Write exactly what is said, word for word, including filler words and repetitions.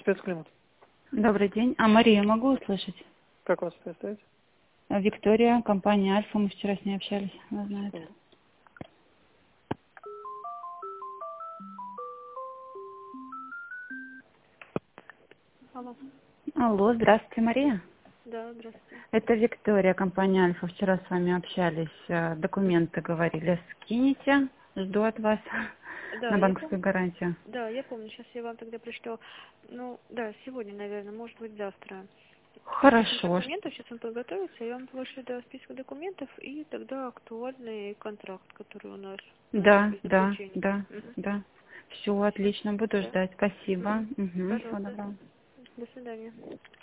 Спецклимат. Добрый день. А Марию могу услышать? Как вас представить? Виктория, компания Альфа. Мы вчера с ней общались. Она знает. Секунду. Алло. Алло, здравствуйте, Мария. Да, здравствуйте. Это Виктория, компания Альфа. Вчера с вами общались. Э, Документы, говорили, скинете. Жду от вас Да, на я банковскую помню. гарантию. Да, я помню. Сейчас я вам тогда пришлю. Ну, да, сегодня, наверное, может быть, завтра. Список Хорошо. документов, сейчас он подготовится, я вам вышлю, да, список документов и тогда актуальный контракт, который у нас на Да, этапе да, заключения. да, Угу. да. Все, Все. отлично, буду Да. ждать. Спасибо. Угу. Угу, всего Пожалуйста. доброго. До свидания.